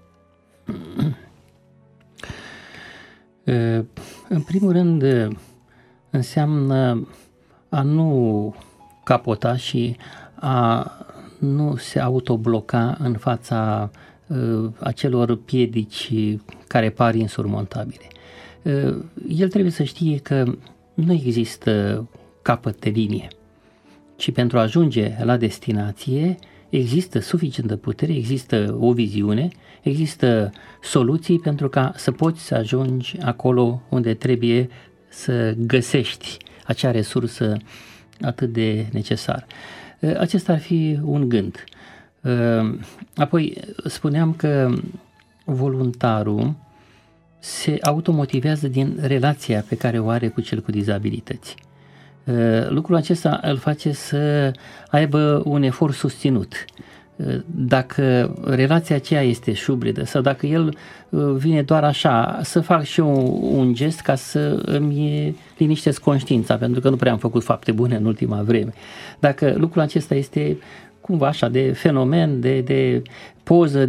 În primul rând, înseamnă a nu capota și a nu se autobloca în fața acelor piedici care par insurmontabile. El trebuie să știe că nu există capăt de linie, ci pentru a ajunge la destinație există suficientă putere, există o viziune, există soluții pentru ca să poți să ajungi acolo unde trebuie să găsești acea resursă atât de necesară. Acesta ar fi un gând. Apoi spuneam că voluntarul se automotivează din relația pe care o are cu cel cu dizabilități. Lucrul acesta îl face să aibă un efort susținut. Dacă relația aceea este șubredă sau dacă el vine doar așa, să fac și un gest ca să îmi liniștesc conștiința, pentru că nu prea am făcut fapte bune în ultima vreme. Dacă lucrul acesta este cumva așa de fenomen, de poză,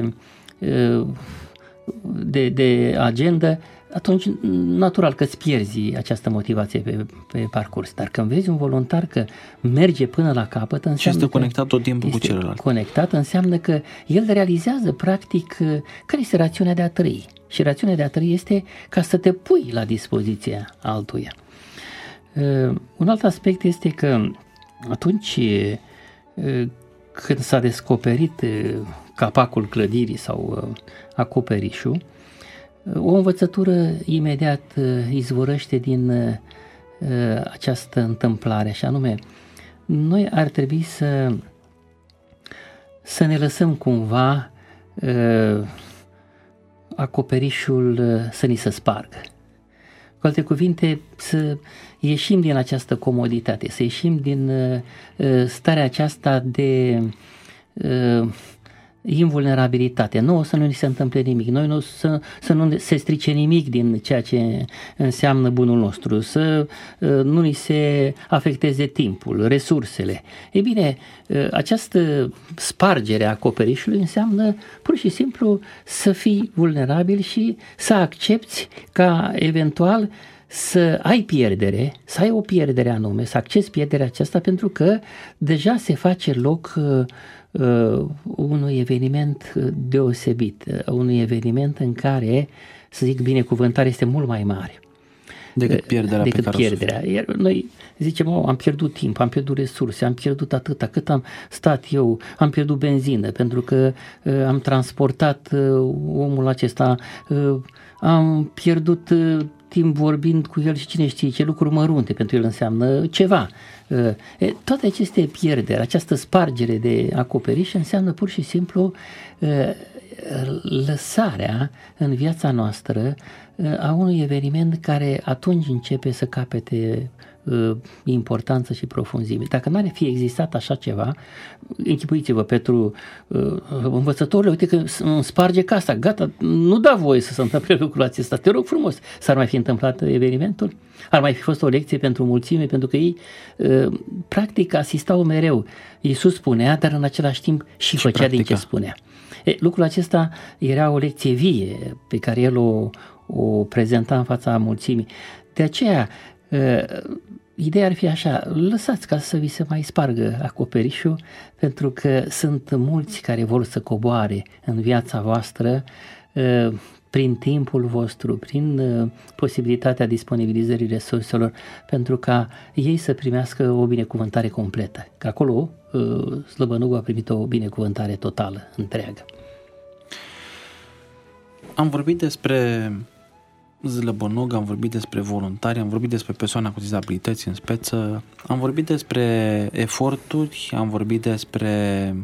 de agenda, atunci natural că îți pierzi această motivație pe parcurs. Dar când vezi un voluntar că merge până la capăt, înseamnă și este conectat tot timpul cu celălalt. Conectat înseamnă că el realizează practic care este rațiunea de a trăi. Și rațiunea de a trăi este ca să te pui la dispoziția altuia. Un alt aspect este că atunci când s-a descoperit capacul clădirii sau acoperișul, o învățătură imediat izvorăște din această întâmplare, și anume, noi ar trebui să ne lăsăm cumva acoperișul să ni se spargă. Cu alte cuvinte, să ieșim din această comoditate, să ieșim din starea aceasta de invulnerabilitate. Nouă să nu ni se întâmple nimic, noi să nu se strice nimic din ceea ce înseamnă bunul nostru, să nu ni se afecteze timpul, resursele. Ei bine, această spargere a acoperișului înseamnă pur și simplu să fii vulnerabil și să accepti ca eventual să ai pierdere, să ai o pierdere anume, să accepti pierderea aceasta, pentru că deja se face loc unui eveniment deosebit, unui eveniment în care, să zic, binecuvântarea este mult mai mare decât pierderea. Iar noi zicem, am pierdut timp, am pierdut resurse, am pierdut atâta, cât am stat eu, am pierdut benzină pentru că am transportat omul acesta, am pierdut timp vorbind cu el și cine știe ce lucruri mărunte pentru el înseamnă ceva. Toate aceste pierderi, această spargere de acoperiș înseamnă pur și simplu lăsarea în viața noastră a unui eveniment care atunci începe să capete importanță și profunzime. Dacă n-ar fi existat așa ceva, închipuiți-vă, Petru, învățătorule, uite că îmi sparge casa, gata, nu da voie să se întâmple lucrul acesta, te rog frumos. S-ar mai fi întâmplat evenimentul? Ar mai fi fost o lecție pentru mulțime, pentru că ei practic asistau mereu. Iisus spunea, dar în același timp și făcea practica din ce spunea. Lucrul acesta era o lecție vie pe care el o prezenta în fața mulțimii. De aceea, ideea ar fi așa, lăsați ca să vi se mai spargă acoperișul, pentru că sunt mulți care vor să coboare în viața voastră prin timpul vostru, prin posibilitatea disponibilizării resurselor, pentru ca ei să primească o binecuvântare completă. Că acolo slăbănugul a primit o binecuvântare totală, întreagă. Am vorbit despre Zlăbănog, am vorbit despre voluntari, am vorbit despre persoana cu dizabilități în speță, am vorbit despre eforturi, am vorbit despre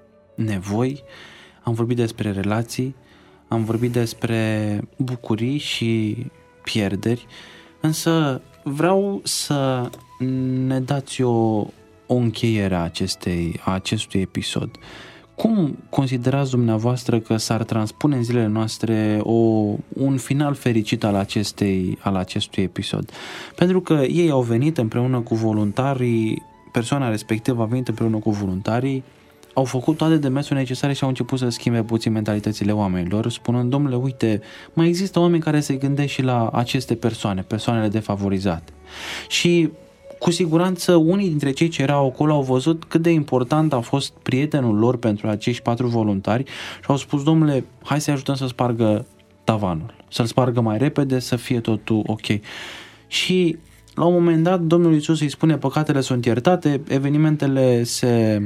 nevoi, am vorbit despre relații, am vorbit despre bucurii și pierderi, însă vreau să ne dați o încheiere a acestui episod. Cum considerați dumneavoastră că s-ar transpune în zilele noastre un final fericit al acestui episod? Pentru că ei au venit împreună cu voluntarii, persoana respectivă a venit împreună cu voluntarii, au făcut toate demersurile necesare și au început să schimbe puțin mentalitățile oamenilor, spunând, domnule, uite, mai există oameni care se gândesc și la aceste persoanele defavorizate. Și cu siguranță unii dintre cei ce erau acolo au văzut cât de important a fost prietenul lor pentru acești 4 voluntari și au spus, domnule, hai să ajutăm să spargă tavanul, să-l spargă mai repede, să fie totul ok. Și la un moment dat Domnul Iisus îi spune, păcatele sunt iertate, evenimentele se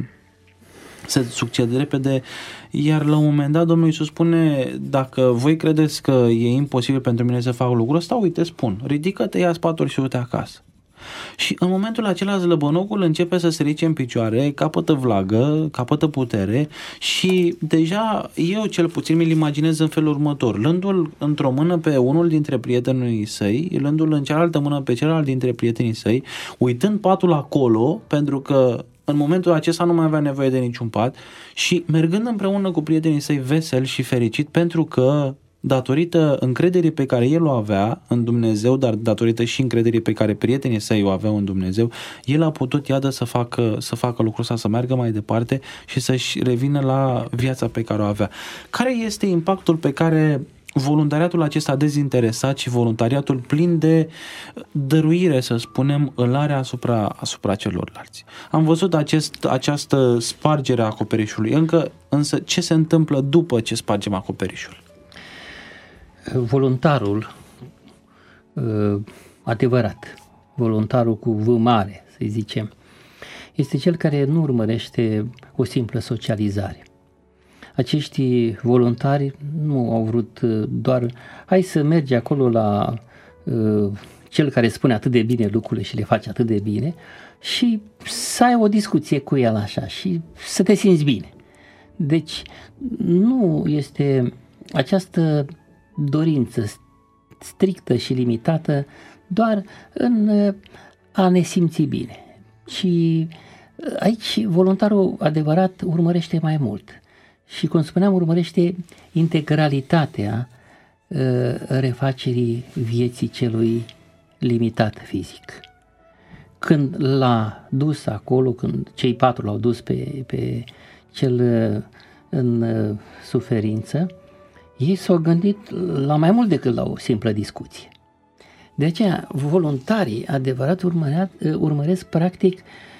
succede repede, iar la un moment dat Domnul Iisus spune, dacă voi credeți că e imposibil pentru mine să fac lucrul ăsta, uite, spun, ridică-te, ia spatul și du-te acasă. Și în momentul acela zlăbănocul începe să se ridice în picioare, capătă vlagă, capătă putere și deja eu cel puțin mi-l imaginez în felul următor, luându-l într-o mână pe unul dintre prietenii săi, luându-l în cealaltă mână pe celălalt dintre prietenii săi, uitând patul acolo, pentru că în momentul acesta nu mai avea nevoie de niciun pat și mergând împreună cu prietenii săi vesel și fericit, pentru că datorită încrederii pe care el o avea în Dumnezeu, dar datorită și încrederii pe care prietenii săi o aveau în Dumnezeu, el a putut, iată, să facă lucrul ăsta, să meargă mai departe și să-și revină la viața pe care o avea. Care este impactul pe care voluntariatul acesta dezinteresat și voluntariatul plin de dăruire, să spunem, îl are asupra celorlalți? Am văzut această spargere a acoperișului. Însă ce se întâmplă după ce spargem acoperișul? Voluntarul adevărat, voluntarul cu V mare, să zicem, este cel care nu urmărește o simplă socializare. Acești voluntari nu au vrut doar hai să mergi acolo la cel care spune atât de bine lucrurile și le face atât de bine și să ai o discuție cu el așa și să te simți bine. Deci nu este această dorință strictă și limitată doar în a ne simți bine. Și aici voluntarul adevărat urmărește mai mult. Și, cum spuneam, urmărește integralitatea refacerii vieții celui limitat fizic. Când l-a dus acolo, când cei 4 l-au dus pe cel în suferință, ei s-au gândit la mai mult decât la o simplă discuție. De aceea, voluntarii adevărat urmăresc practic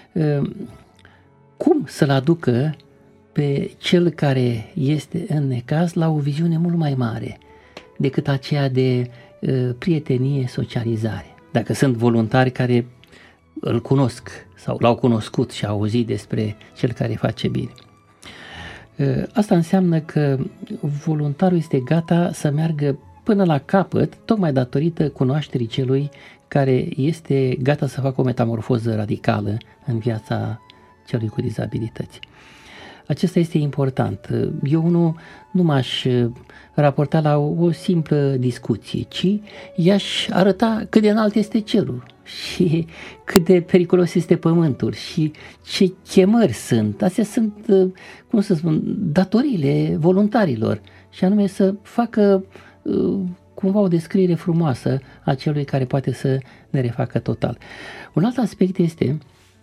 cum să-l aducă pe cel care este în necaz la o viziune mult mai mare decât aceea de prietenie, socializare. Dacă sunt voluntari care îl cunosc sau l-au cunoscut și au auzit despre cel care face bine. Asta înseamnă că voluntarul este gata să meargă până la capăt, tocmai datorită cunoașterii celui care este gata să facă o metamorfoză radicală în viața celui cu dizabilități. Acesta este important. Eu nu m-aș raporta la o simplă discuție, ci i-aș arăta cât de înalt este cerul și cât de periculos este pământul și ce chemări sunt. Astea sunt, cum să spun, datoriile voluntarilor și anume să facă cumva o descriere frumoasă a celui care poate să ne refacă total. Un alt aspect este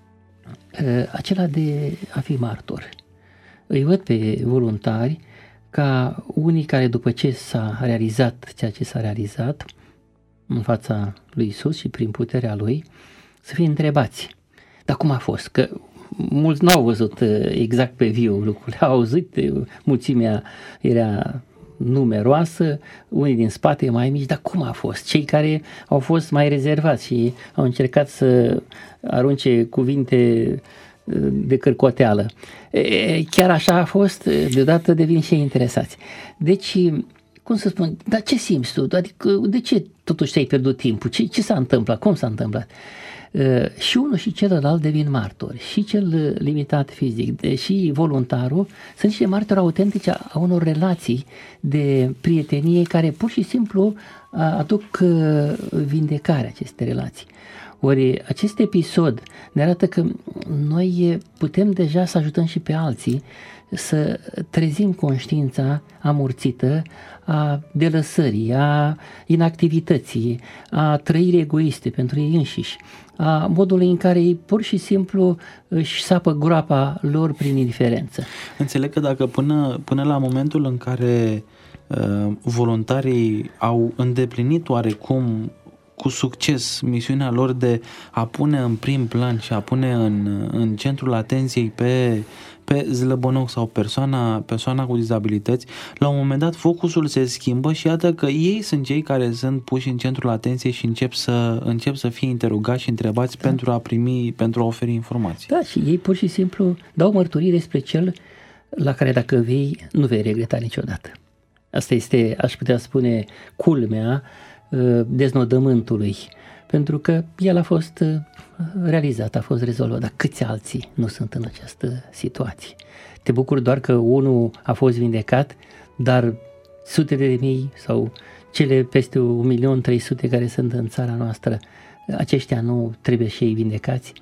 acela de a fi martor. Îi văd pe voluntari ca unii care după ce s-a realizat ceea ce s-a realizat în fața lui Iisus și prin puterea lui, să fie întrebați. Dar cum a fost? Că mulți n-au văzut exact pe viu lucrurile, au auzit, mulțimea era numeroasă, unii din spate mai mici, dar cum a fost? Cei care au fost mai rezervați și au încercat să arunce cuvinte de cârcoteală. Chiar așa a fost, deodată devin și ei interesați. Deci, cum să spun, dar ce simți tu? Adică, de ce totuși ți-ai pierdut timpul? Ce s-a întâmplat? Cum s-a întâmplat? Și unul și celălalt devin martori, și cel limitat fizic, și voluntarul, sunt niște martori autentici a unor relații de prietenie care pur și simplu aduc vindecarea aceste relații. Ori acest episod ne arată că noi putem deja să ajutăm și pe alții să trezim conștiința amurțită a delăsării, a inactivității, a trăirii egoiste pentru ei înșiși, a modului în care ei pur și simplu își sapă groapa lor prin indiferență. Înțeleg că dacă până la momentul în care voluntarii au îndeplinit oarecum cu succes misiunea lor de a pune în prim plan și a pune în centrul atenției pe zlăbănoc sau persoana cu dizabilități, la un moment dat focusul se schimbă și iată că ei sunt cei care sunt puși în centrul atenției și încep să fie interogați și întrebați pentru a oferi informații. Da, și ei pur și simplu dau mărturii despre cel la care dacă vei, nu vei regreta niciodată. Asta este, aș putea spune, culmea deznodământului, pentru că el a fost realizat, a fost rezolvat, dar câți alții nu sunt în această situație? Te bucuri doar că unul a fost vindecat, dar sute de mii sau cele peste 1.300.000 care sunt în țara noastră, aceștia nu trebuie și ei vindecați?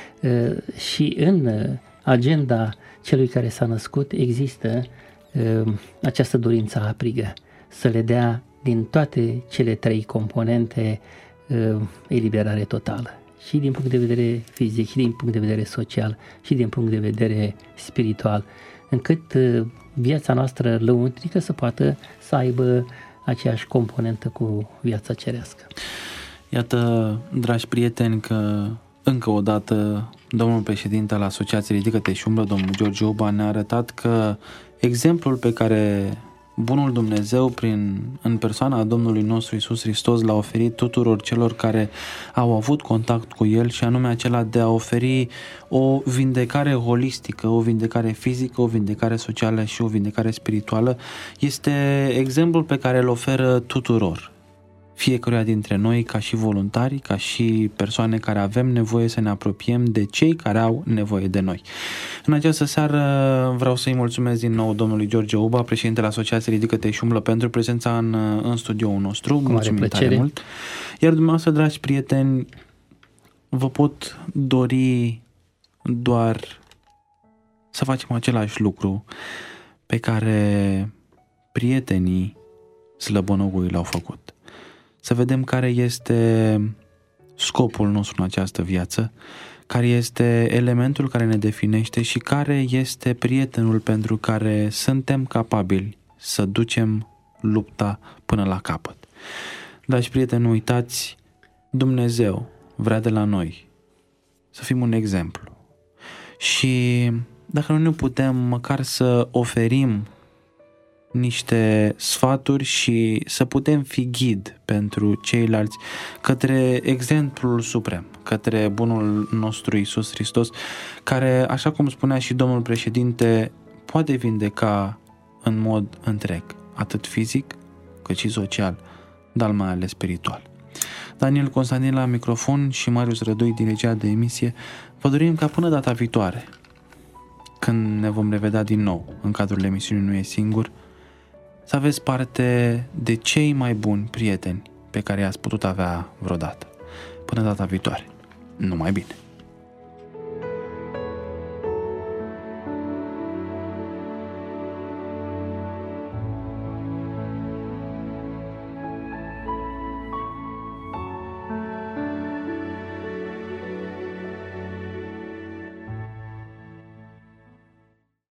Și în agenda celui care s-a născut există această dorință aprigă să le dea din toate cele trei componente eliberare totală, și din punct de vedere fizic, și din punct de vedere social, și din punct de vedere spiritual, încât viața noastră lăuntrică să poată să aibă aceeași componentă cu viața cerească. Iată, dragi prieteni, că încă o dată domnul președinte al Asociației Ridică-te și Umblă, domnul George Uba, ne-a arătat că exemplul pe care Bunul Dumnezeu, în persoana Domnului nostru Iisus Hristos, l-a oferit tuturor celor care au avut contact cu El, și anume acela de a oferi o vindecare holistică, o vindecare fizică, o vindecare socială și o vindecare spirituală, este exemplul pe care îl oferă tuturor, fiecăruia dintre noi, ca și voluntari, ca și persoane care avem nevoie să ne apropiem de cei care au nevoie de noi. În această seară vreau să-i mulțumesc din nou domnului George Uba, președintele Asociației Ridică-te și Umblă, pentru prezența în studioul nostru. Mulțumim tare mult. Iar dumneavoastră, dragi prieteni, vă pot dori doar să facem același lucru pe care prietenii slăbănogului l-au făcut. Să vedem care este scopul nostru în această viață, care este elementul care ne definește și care este prietenul pentru care suntem capabili să ducem lupta până la capăt. Dragi prieteni, nu uitați, Dumnezeu vrea de la noi să fim un exemplu. Și dacă nu ne putem măcar să oferim niște sfaturi și să putem fi ghid pentru ceilalți către exemplul suprem, către bunul nostru Iisus Hristos, care, așa cum spunea și domnul președinte, poate vindeca în mod întreg, atât fizic cât și social, dar mai ales spiritual. Daniel Constantin la microfon și Marius Rădoi din regia de emisie, vă dorim ca până data viitoare, când ne vom revedea din nou în cadrul emisiunii Nu e singur, să aveți parte de cei mai buni prieteni pe care i-ați putut avea vreodată. Până data viitoare. Numai bine!